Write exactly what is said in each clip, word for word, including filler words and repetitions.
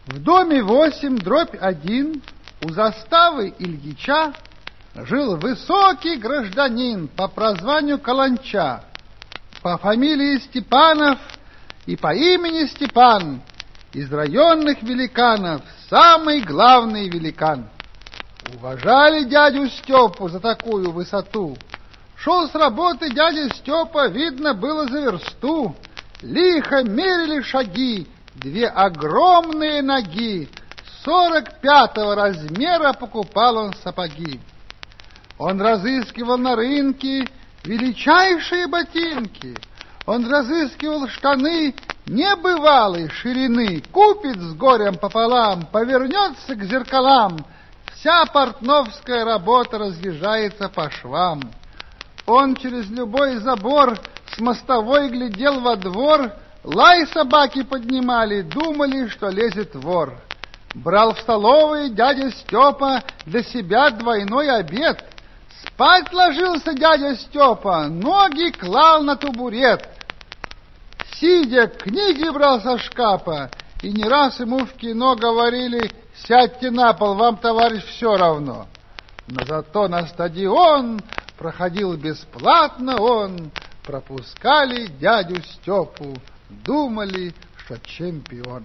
В доме восемь, дробь один, у заставы Ильича жил высокий гражданин по прозванию Каланча, по фамилии Степанов и по имени Степан, из районных великанов самый главный великан. Уважали дядю Степу за такую высоту. Шел с работы дядя Степа, видно было за версту. Лихо мерили шаги две огромные ноги. Сорок пятого размера покупал он сапоги. Он разыскивал на рынке величайшие ботинки. Он разыскивал штаны небывалой ширины. Купит с горем пополам, повернется к зеркалам. Вся портновская работа разъезжается по швам. Он через любой забор с мостовой глядел во двор, лай собаки поднимали, думали, что лезет вор. Брал в столовой дядя Степа для себя двойной обед. Спать ложился дядя Степа, ноги клал на табурет. Сидя, книги брал со шкафа, и не раз ему в кино говорили: «Сядьте на пол, вам, товарищ, все равно». Но зато на стадион проходил бесплатно он, пропускали дядю Степу, думали, что чемпион.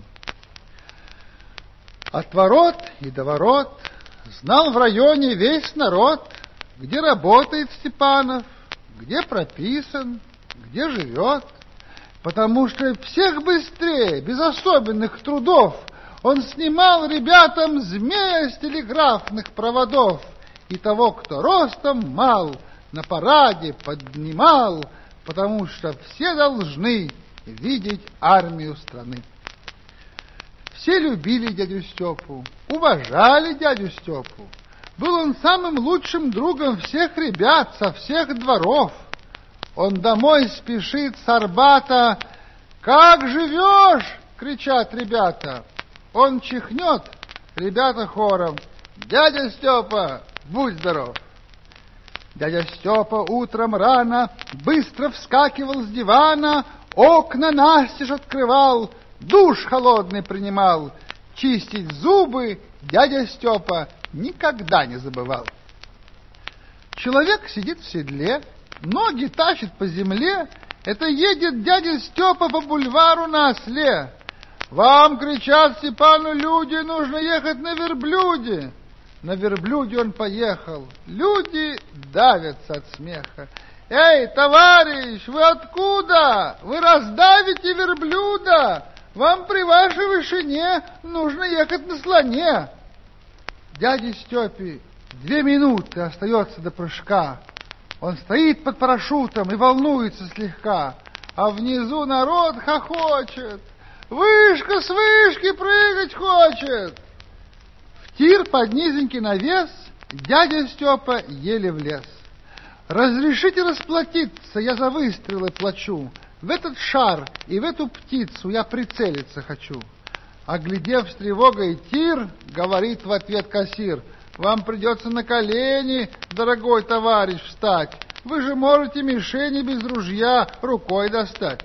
От ворот и до ворот знал в районе весь народ, где работает Степанов, где прописан, где живет, потому что всех быстрее, без особенных трудов, он снимал ребятам змея с телеграфных проводов, и того, кто ростом мал, на параде поднимал, потому что все должны видеть армию страны. Все любили дядю Степу, уважали дядю Степу. Был он самым лучшим другом всех ребят со всех дворов. Он домой спешит с Арбата. «Как живешь?» — кричат ребята. Он чихнет, ребята хором: «Дядя Степа, будь здоров!» Дядя Степа утром рано быстро вскакивал с дивана, окна настежь открывал, душ холодный принимал. Чистить зубы дядя Степа никогда не забывал. Человек сидит в седле, ноги тащит по земле. Это едет дядя Степа по бульвару на осле. «Вам, — кричат Степану люди, — нужно ехать на верблюде». На верблюде он поехал. Люди давятся от смеха. «Эй, товарищ, вы откуда? Вы раздавите верблюда! Вам при вашей вышине нужно ехать на слоне». Дяде Степе две минуты остается до прыжка. Он стоит под парашютом и волнуется слегка, а внизу народ хохочет. Вышка с вышки прыгать хочет. В тир под низенький навес дядя Степа еле влез. «Разрешите расплатиться, я за выстрелы плачу. В этот шар и в эту птицу я прицелиться хочу». Оглядев с тревогой тир, говорит в ответ кассир: «Вам придется на колени, дорогой товарищ, встать. Вы же можете мишени без ружья рукой достать».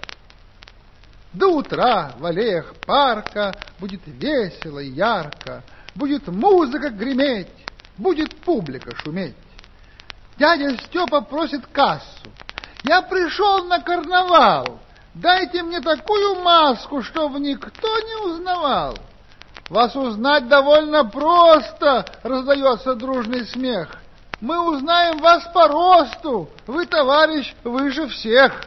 До утра в аллеях парка будет весело и ярко, будет музыка греметь, будет публика шуметь. Дядя Степа просит кассу: «Я пришел на карнавал, дайте мне такую маску, чтобы никто не узнавал». «Вас узнать довольно просто», — раздается дружный смех. «Мы узнаем вас по росту, вы, товарищ, выше всех».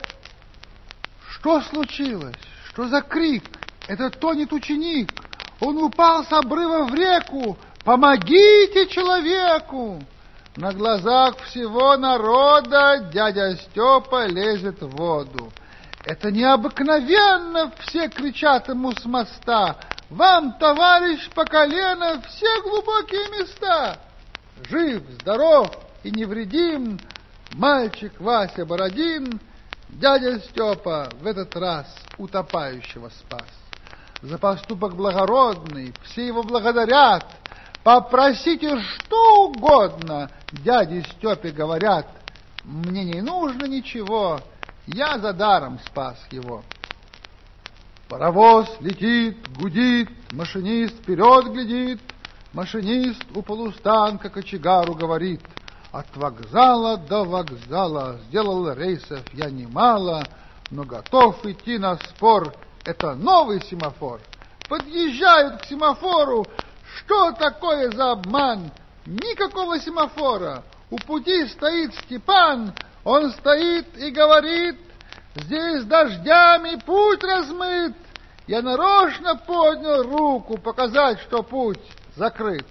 Что случилось? Что за крик? Это тонет ученик. Он упал с обрыва в реку. «Помогите человеку!» На глазах всего народа дядя Степа лезет в воду. «Это необыкновенно!» — все кричат ему с моста. «Вам, товарищ, по колено все глубокие места!» Жив, здоров и невредим мальчик Вася Бородин, дядя Степа в этот раз утопающего спас. За поступок благородный все его благодарят. Попросите что угодно, дяде Степе говорят. Мне не нужно ничего, я за даром спас его. Паровоз летит, гудит, машинист вперед глядит, машинист у полустанка кочегару говорит: от вокзала до вокзала сделал рейсов я немало, но готов идти на спор, это новый семафор. Подъезжают к семафору, что такое за обман? Никакого семафора. У пути стоит Степан, он стоит и говорит: здесь дождями путь размыт. Я нарочно поднял руку показать, что путь закрыт.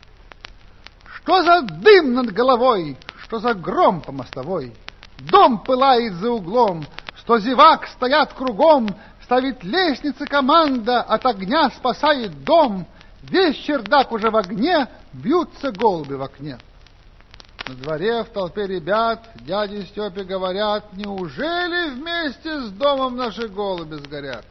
Что за дым над головой, что за гром по мостовой? Дом пылает за углом, сто зевак стоят кругом, ставит лестницы команда, от огня спасает дом. Весь чердак уже в огне, бьются голуби в окне. На дворе в толпе ребят дяде Степе говорят: неужели вместе с домом наши голуби сгорят?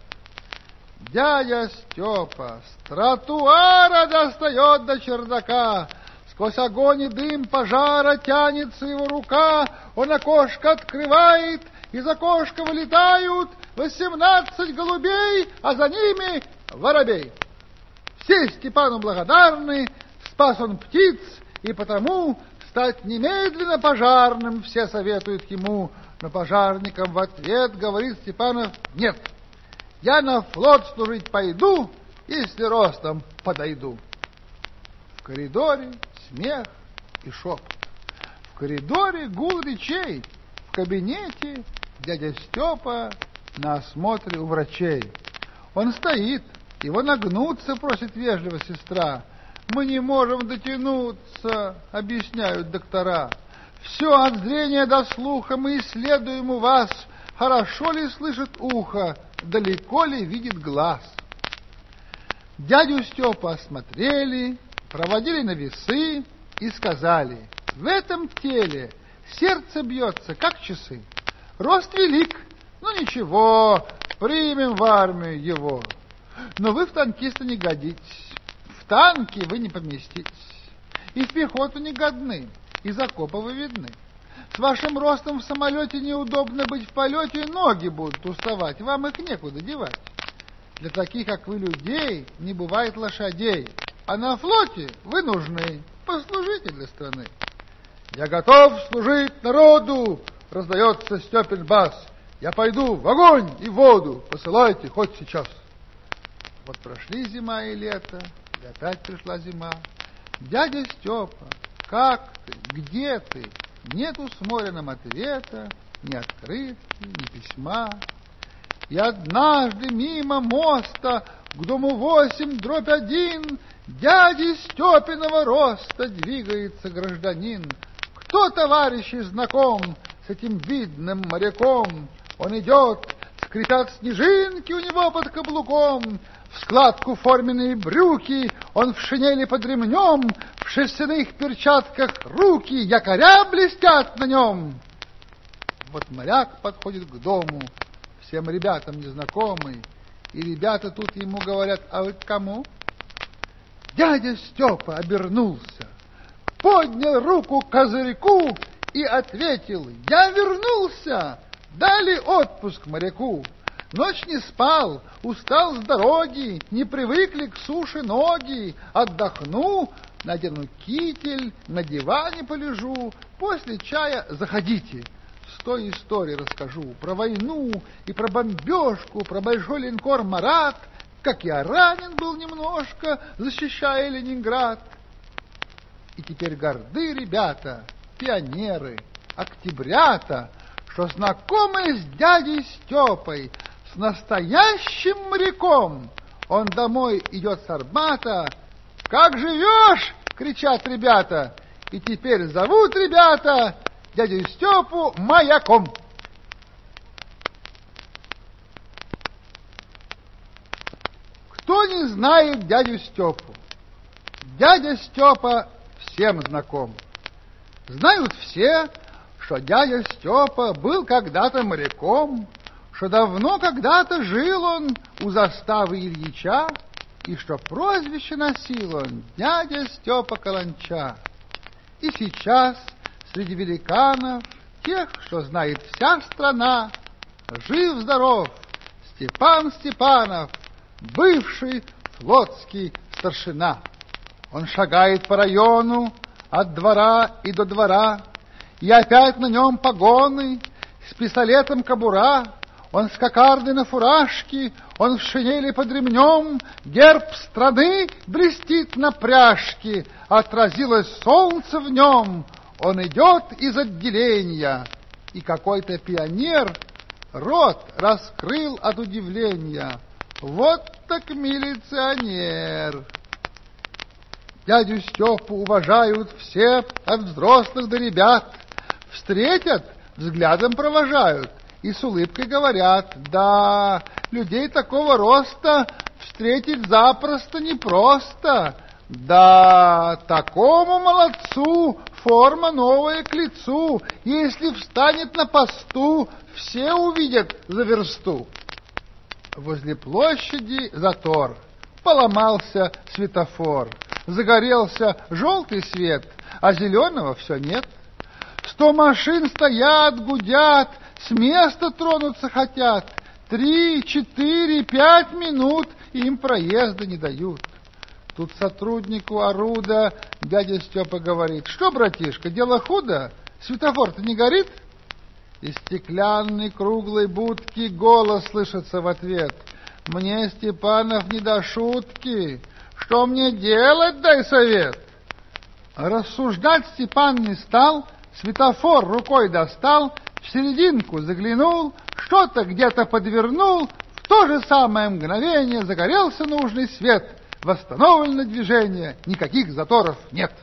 Дядя Степа с тротуара достает до чердака, сквозь огонь и дым пожара тянется его рука, он окошко открывает, из окошка вылетают восемнадцать голубей, а за ними воробей. Все Степану благодарны, спас он птиц, и потому стать немедленно пожарным все советуют ему, но пожарникам в ответ говорит Степанов: нет, я на флот служить пойду, если ростом подойду. В коридоре смех и шепот, в коридоре гул речей, в кабинете дядя Степа на осмотре у врачей. Он стоит, его нагнуться просит вежливо сестра. Мы не можем дотянуться, объясняют доктора. Все от зрения до слуха мы исследуем у вас. Хорошо ли слышит ухо, далеко ли видит глаз? Дядю Степу осмотрели, проводили на весы и сказали: в этом теле сердце бьется, как часы. Рост велик, но ничего, примем в армию его. Но вы в танкиста не годитесь, в танки вы не поместитесь, и в пехоту не годны, из окопа вы видны. С вашим ростом в самолете неудобно быть в полете, ноги будут уставать, вам их некуда девать. Для таких, как вы, людей, не бывает лошадей, а на флоте вы нужны, послужите для страны. Я готов служить народу, раздается Степин бас. Я пойду в огонь и в воду, посылайте хоть сейчас. Вот прошли зима и лето, и опять пришла зима. Дядя Степа, как ты, где ты? Нету с моря нам ответа, ни открытки, ни письма. И однажды мимо моста к дому восемь дробь один дяди Степиного роста двигается гражданин. Кто, товарищи, знаком с этим видным моряком? Он идет, скрипят снежинки у него под каблуком, в складку форменные брюки, он в шинели под ремнем, в шерстяных перчатках руки, якоря блестят на нем. Вот моряк подходит к дому, всем ребятам незнакомый, и ребята тут ему говорят: а вы к кому? Дядя Степа обернулся, поднял руку к козырьку и ответил: я вернулся, дали отпуск моряку. Ночь не спал, устал с дороги, не привыкли к суше ноги. Отдохну, надену китель, на диване полежу. После чая заходите, сто историй расскажу про войну и про бомбежку, про большой линкор «Марат», как я ранен был немножко, защищая Ленинград. И теперь горды ребята, пионеры, октябрята, что знакомы с дядей Степой, с настоящим моряком. Он домой идет с Арбата. «Как живешь?» — кричат ребята. И теперь зовут ребята дядю Степу маяком. Кто не знает дядю Степу? Дядя Степа всем знаком. Знают все, что дядя Степа был когда-то моряком, что давно когда-то жил он у заставы Ильича, и что прозвище носил он дядя Степа Каланча. И сейчас среди великанов, тех, что знает вся страна, жив-здоров Степан Степанов, бывший флотский старшина. Он шагает по району от двора и до двора, и опять на нем погоны, с пистолетом кобура. Он с кокардой на фуражке, он в шинели под ремнем, герб страны блестит на пряжке, отразилось солнце в нем. Он идет из отделения, и какой-то пионер рот раскрыл от удивления. Вот так милиционер! Дядю Степу уважают все, от взрослых до ребят. Встретят, взглядом провожают и с улыбкой говорят: да, людей такого роста встретить запросто непросто. Да, такому молодцу форма новая к лицу. Если встанет на посту, все увидят за версту. Возле площади затор. Поломался светофор. Загорелся желтый свет, а зеленого все нет. Сто машин стоят, гудят, с места тронуться хотят. Три, четыре, пять минут им проезда не дают. Тут сотруднику оруда дядя Степа говорит: что, братишка, дело худо? Светофор-то не горит? Из стеклянной круглой будки голос слышится в ответ: мне, Степанов, не до шутки. Что мне делать, дай совет. Рассуждать Степан не стал, светофор рукой достал, в серединку заглянул, что-то где-то подвернул, в то же самое мгновение загорелся нужный свет. Восстановлено движение, никаких заторов нет.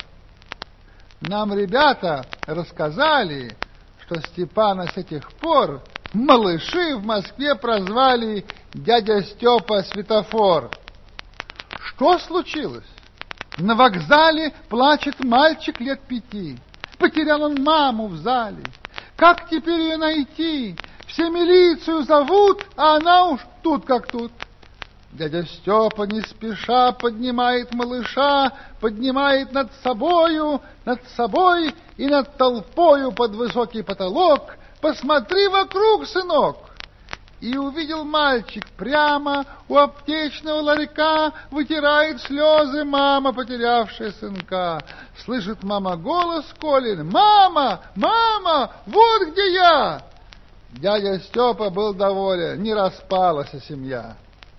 Нам ребята рассказали, что Степана с этих пор малыши в Москве прозвали дядя Степа Светофор. Что случилось? На вокзале плачет мальчик лет пяти. Потерял он маму в зале. Как теперь ее найти? Все милицию зовут, а она уж тут как тут. Дядя Степа не спеша поднимает малыша, поднимает над собою, над собой и над толпою под высокий потолок. Посмотри вокруг, сынок. И увидел мальчик прямо у аптечного ларька, вытирает слезы мама, потерявшая сынка. Слышит мама голос Колин: «Мама! Мама! Вот где я!» Дядя Степа был доволен, не распалась семья.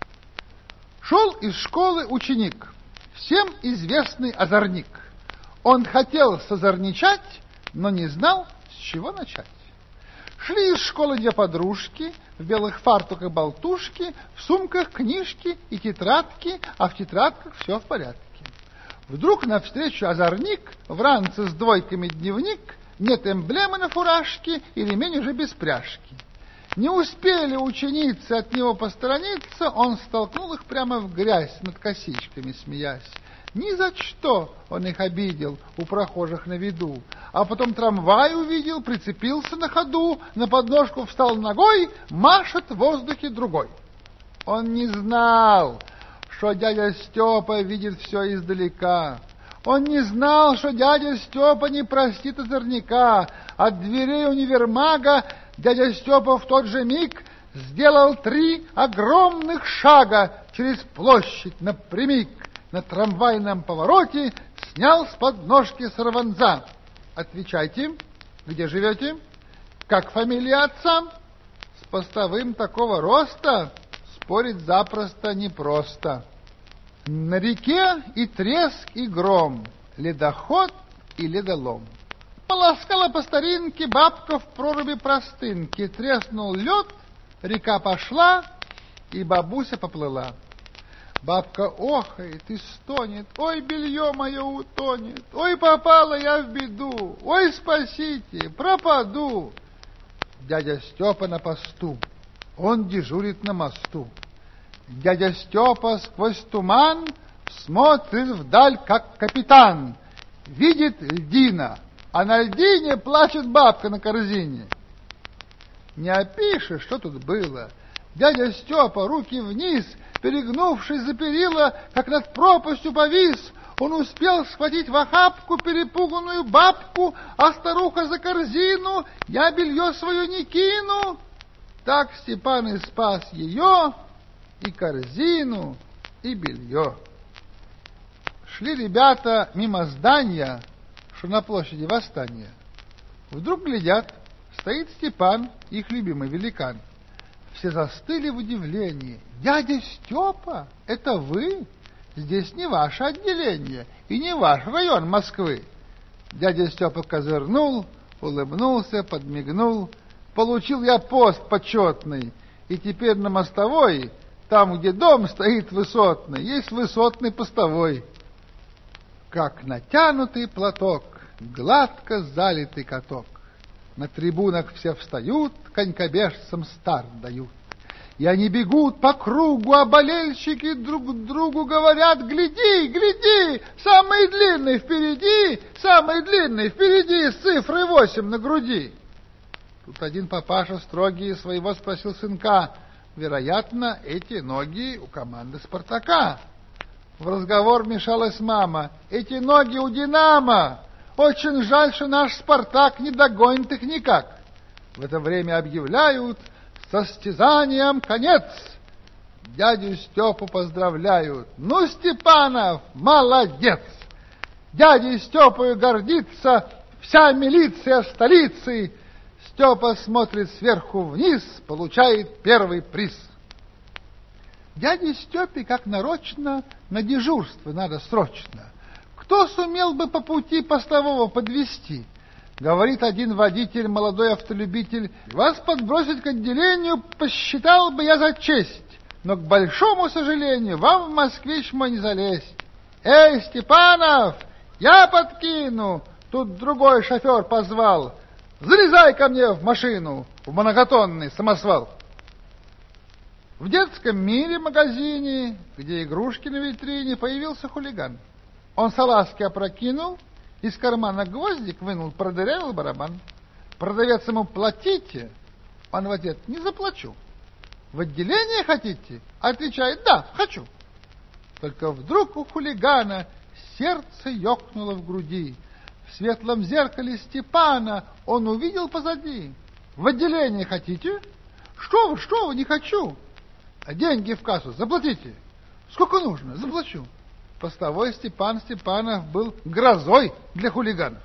Шел из школы ученик, всем известный озорник. Он хотел созорничать, но не знал, с чего начать. Шли из школы две подружки, в белых фартуках болтушки, в сумках книжки и тетрадки, а в тетрадках все в порядке. Вдруг навстречу озорник, в ранце с двойками дневник, нет эмблемы на фуражке и ремень уже без пряжки. Не успели ученицы от него посторониться, он столкнул их прямо в грязь, над косичками смеясь. Ни за что он их обидел у прохожих на виду. А потом трамвай увидел, прицепился на ходу, на подножку встал ногой, машет в воздухе другой. Он не знал, что дядя Степа видит все издалека. Он не знал, что дядя Степа не простит озорника. От дверей универмага дядя Степа в тот же миг сделал три огромных шага через площадь напрямик. На трамвайном повороте снял с подножки сорванца. Отвечайте, где живете? Как фамилия отца? С постовым такого роста спорить запросто непросто. На реке и треск, и гром, ледоход и ледолом. Полоскала по старинке бабка в проруби простынки. Треснул лед, река пошла, и бабуся поплыла. Бабка охает и стонет: ой, белье мое утонет, ой, попала я в беду, ой, спасите, пропаду. Дядя Степа на посту, он дежурит на мосту. Дядя Степа сквозь туман смотрит вдаль, как капитан. Видит льдина, а на льдине плачет бабка на корзине. Не опишешь, что тут было. Дядя Степа, руки вниз, перегнувшись за перила, как над пропастью повис. Он успел схватить в охапку перепуганную бабку, а старуха за корзину: я белье свое не кину. Так Степан и спас ее, и корзину, и белье. Шли ребята мимо здания, что на площади Восстания. Вдруг глядят, стоит Степан, их любимый великан. Все застыли в удивлении. «Дядя Степа, это вы? Здесь не ваше отделение и не ваш район Москвы». Дядя Степа козырнул, улыбнулся, подмигнул. «Получил я пост почетный, и теперь на мостовой, там, где дом стоит высотный, есть высотный постовой». Как натянутый платок, гладко залитый каток. На трибунах все встают, конькобежцам старт дают. И они бегут по кругу, а болельщики друг другу говорят: «Гляди, гляди, самый длинный впереди, самый длинный впереди, с цифрой восемь на груди». Тут один папаша строгий своего спросил сынка: «Вероятно, эти ноги у команды «Спартака». В разговор вмешалась мама: «Эти ноги у «Динамо». Очень жаль, что наш «Спартак» не догонит их никак». В это время объявляют: «Состязанием конец!» Дядю Степу поздравляют: «Ну, Степанов, молодец!» Дядей Степою гордится вся милиция столицы. Степа смотрит сверху вниз, получает первый приз. Дяде Степе, как нарочно, на дежурство надо срочно. Кто сумел бы по пути постового подвести? Говорит один водитель, молодой автолюбитель: «Вас подбросить к отделению посчитал бы я за честь, но, к большому сожалению, вам в москвич мой не залезть». «Эй, Степанов, я подкину!» Тут другой шофер позвал: «Залезай ко мне в машину, в многотонный самосвал». В детском мире магазине, где игрушки на витрине, появился хулиган. Он салазки опрокинул, из кармана гвоздик вынул, продырявил барабан. Продавец ему: «Платите». Он в ответ: «Не заплачу». «В отделение хотите?» Отвечает: «Да, хочу». Только вдруг у хулигана сердце ёкнуло в груди. В светлом зеркале Степана он увидел позади. «В отделение хотите?» «Что вы, что вы, не хочу». «А деньги в кассу заплатите». «Сколько нужно? Заплачу». Постовой Степан Степанов был грозой для хулиганов.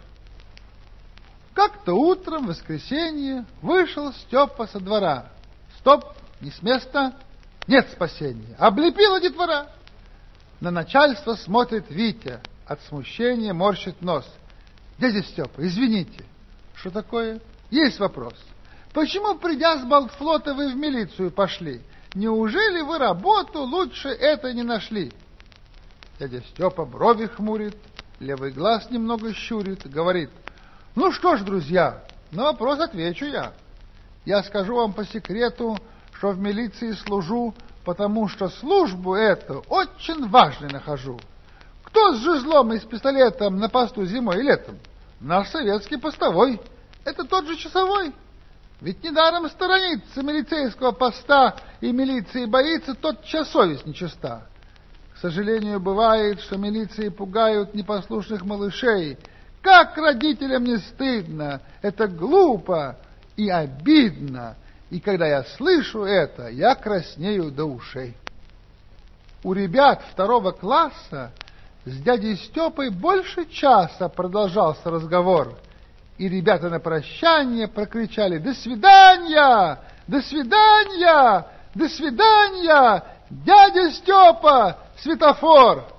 Как-то утром, в воскресенье, вышел Степа со двора. Стоп, не с места, нет спасения. Облепила детвора. На начальство смотрит Витя, от смущения морщит нос. «Дядя Степа, извините». «Что такое?» «Есть вопрос. Почему, придя с Балтфлота, вы в милицию пошли? Неужели вы работу лучше этой не нашли?» Дядя Степа брови хмурит, левый глаз немного щурит, говорит: «Ну что ж, друзья, на вопрос отвечу я. Я скажу вам по секрету, что в милиции служу, потому что службу эту очень важной нахожу. Кто с жезлом и с пистолетом на посту зимой и летом? Наш советский постовой. Это тот же часовой. Ведь недаром сторонится милицейского поста и милиции боится, тот чья совесть нечиста. К сожалению, бывает, что милиции пугают непослушных малышей. Как родителям не стыдно, это глупо и обидно. И когда я слышу это, я краснею до ушей». У ребят второго класса с дядей Степой больше часа продолжался разговор. И ребята на прощание прокричали: «До свидания! До свидания! До свидания! Дядя Степа! Светофор!»